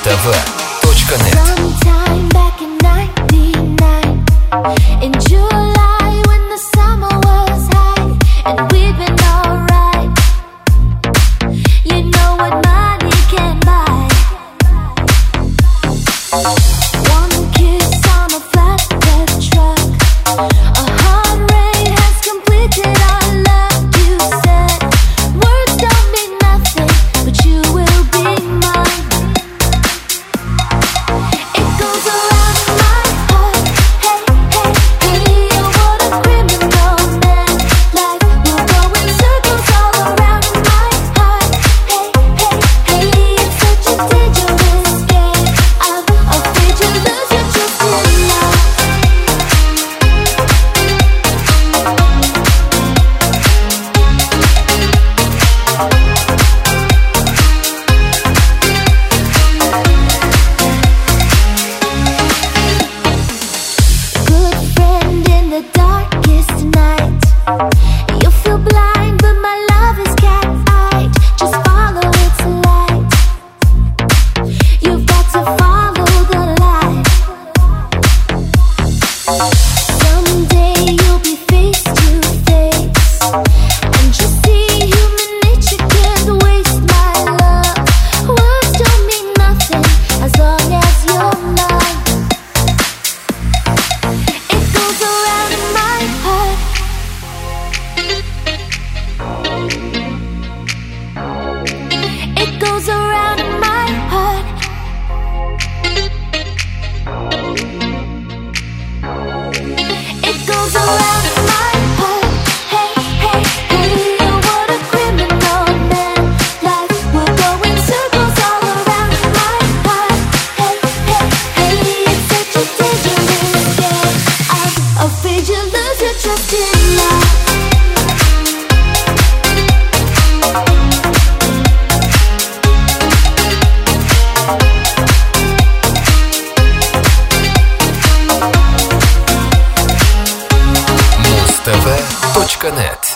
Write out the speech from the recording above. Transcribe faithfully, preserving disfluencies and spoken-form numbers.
Муз-ТВ точка нет. Sometime back in ninety-nine, in July when the summer was high, and we've been alright. You know what money can buy. One kiss on a flatbed truck, a heart rate has completed our love. You said words don't mean nothing, but you will be mine. It goes around in my heart. Hey, hey, hey, oh, what a criminal man. Life will go in circles all around in my heart. Hey, hey, hey, it's such a dangerous game. I'm afraid you lose your trust in love. Good friend in the darkest night. You feel blind, but my love is cat-eyed. Just follow its light. You've got to follow the light. Someday you'll be face to face, and you see human nature can't waste my love. Words don't mean nothing as long as you're mine. It goes around in my heart. It goes around in my heart. It goes around in my heart. Hey, hey, hey, oh, what a criminal man. Life will go in circles all around in my heart. Hey, hey, hey, it's such a dangerous game. I'm afraid you lose your trust in love. Муз-ТВ точка нет.